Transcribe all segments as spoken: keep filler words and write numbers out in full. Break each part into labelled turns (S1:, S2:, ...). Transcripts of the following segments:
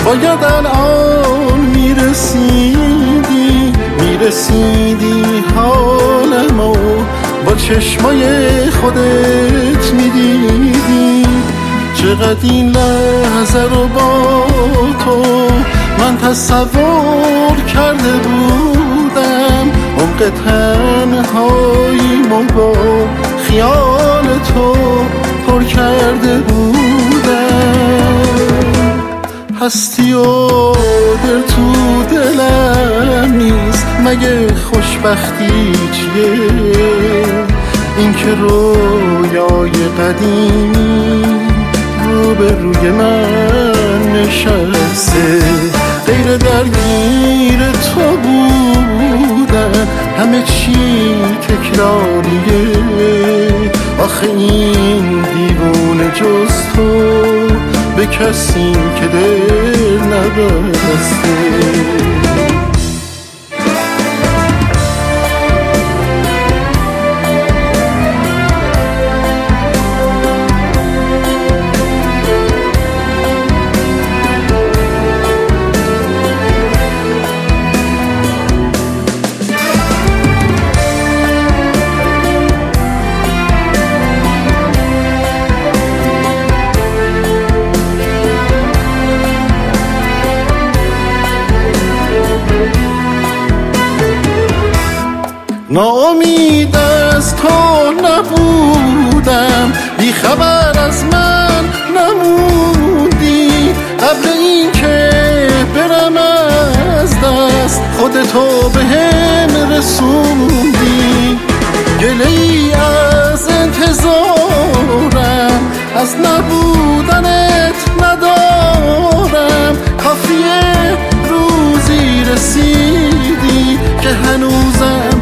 S1: باید الان میرسیدی میرسیدی حالمو با چشمای خودت میدیدی. چقدر این لحظه رو با تو من تصور کرده بودم، عمق تنهاییمو با خیال تو پر کرده بودم. هستی و دل تو دلم نیست، مگه خوشبختی چیه؟ این که رویای قدیمی رو به روی من نشسته، غیر درگیر تو بودن همه چی تکراریه. آخه این دیوونه جز تو به کسی که دل نبسته. ناامید از تو نبودم، بی خبر از من نموندی. قبل این که برم از دست خودتو به هم رسوندی. گله ای از انتظارم از نبودنت ندارم، کافیه روزی رسیدی که هنوزم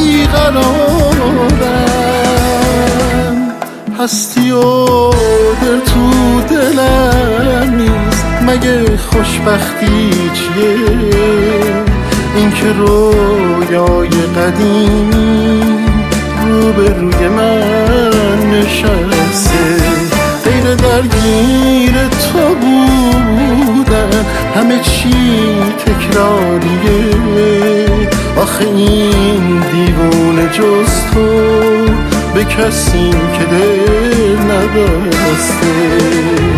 S1: بیقرارم. هستی و دل تو دلم نیست، مگه خوشبختی چیه؟ این که رویای قدیمی رو به روی من نشسته، غیر درگیر تو بودن همه چی تکراریه. آخه این دیوونه جز تو به کسی که دل نبسته.